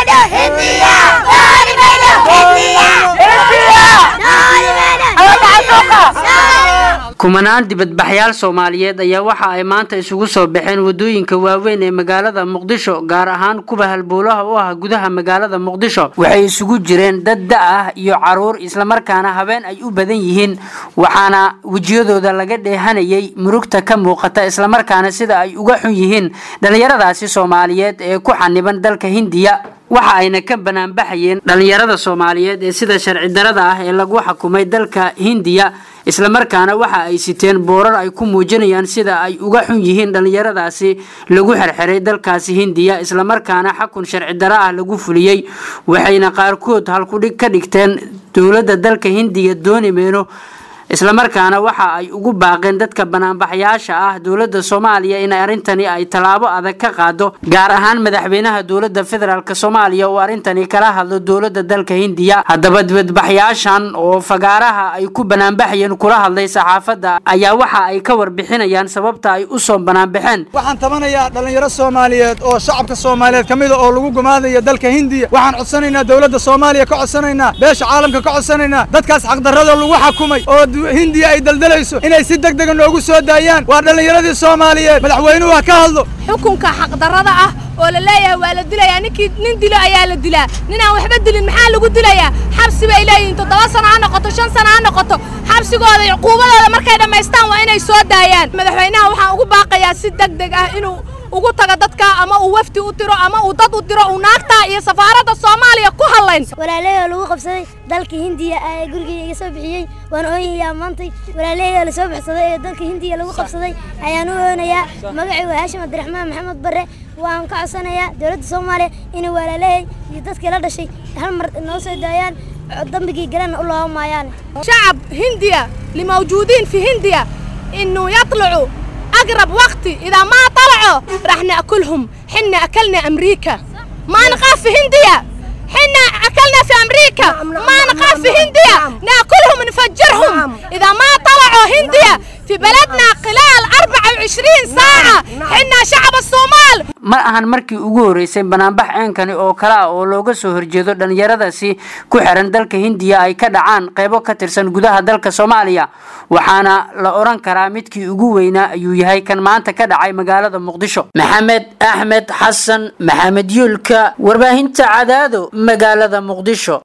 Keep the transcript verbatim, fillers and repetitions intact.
kumanaan dibadbaxyaal Soomaaliyeed ayaa waxa ay maanta isugu soo baxeen wadooyinka waaweyn ee magaalada Muqdisho gaar ahaan kuwa halbowlaha u ah gudaha magaalada Muqdisho waxay isugu jireen dad da ah iyo caruur isla markaana habeen ay u badan yihiin waxaana wajiyadooda laga dheehanayay murugta ka muuqata isla markaana sida ay uga xun yihiin dhalinyaradaasi Soomaaliyeed ee ku xaniban dalka Hindiya waxa ayna ka banaan baxayeen dhalinyarada Soomaaliyeed ee sida sharci darada ah ee lagu xukumay dalka Hindiya isla markaana waxa ay siteen boorar ay ku muujinayaan sida ay uga xun yihiin dhalinyaradaasi lagu xirxiray dalkaasi Hindiya isla markaana xukun sharci dara ah lagu fuliyay waxayna qaarkood halku dhig ka dhigteen dawladda dalka Hindiya dooni meeno isla markaana waxa ay ugu baaqeen dadka banaanbaxayaasha ah dawladda Soomaaliya in arintani ay talaabo adag ka qaado gaar ahaan madaxweynaha dawladda federaalka Soomaaliya oo arintani kala hadlo dawladda dalka Hindiya hadaba dibadbaxayaashan oo fagaaraha ay ku banaanbaxayeen kula hadlay saxaafadda ayaa waxa ay ka warbixinayaan sababta ay u soo banaanbaxeen waxaan tabanayaa dhalinyaro Soomaaliyeed oo shacabka Soomaaliyeed kamid ah oo lagu gumaadayo dalka Hindiya waxaan codsanaynaa dawladda Soomaaliya ka codsanaynaa beesha caalamka ka codsanaynaa dadkaas xaq darrada lagu xukumay oo Hindiya ay daldalayso inay si degdeg ah noogu soo daayaan waa dhalinyaradii Soomaaliyeed madaxweynuhu waa ka hadlo xukunka xaq darrada ah oo la leeyahay waa la dilayaa ninkii nin dilo ayaa la dilaa nin aan waxba dilin maxaa lagu dilayaa xabsi bay leeyihiin toddoba sano ha noqoto shan sano ha noqoto xabsigooda iyo cuquubadooda markay dhameystaan waa inay soo daayaan madaxweynaha waxaan ugu baaqayaa si degdeg ah inuu ugu taga dadka ama uu wafti u tiro ama uu dad u tiro uu naagta iyo safaaradda Soomaaliya ku hadlayn walaalay lagu qabsaday dalka Hindiya ay guriga iga soo bixiyay waan ooyayaa maanta walaalay la soo baxsaday ee dalka Hindiya lagu qabsaday ayaan u oonayaa magacaygu Haashim Abdiraxmaan Maxamed Barre waan ka codsanayaa dawladda Soomaaliya in walaalay iyo dadka la dhashay hal mar noo soo daayaan dambigii galan u loomayaan shacab Hindiya li mawjuudin fi Hindiya inuu yطلعوا أقرب وقت إذا ما طلعوا راح نأكلهم حنا أكلنا أمريكا ما نخاف في هندية حنا أكلنا في أمريكا ما نخاف في هندية نأكلهم ونفجرهم إذا ما طلعوا هندية في بلدنا خلال أربعة وعشرين ساعة حنا شعب الصومال ma ahan markii ugu horeysay banaanbax aankani oo kala oo looga soo horjeedo dhalinyaradaasi ku xiran dalka Hindiya ay ka dhacaan qaybo ka tirsan gudaha dalka Soomaaliya waxaana la oran karaa midkii ugu weynaa ayuu yahay kan maanta ka dhacay magaalada Muqdisho Maxamed Axmed Xasan Maxamed Yulka warbaahinta Cadaado magaalada Muqdisho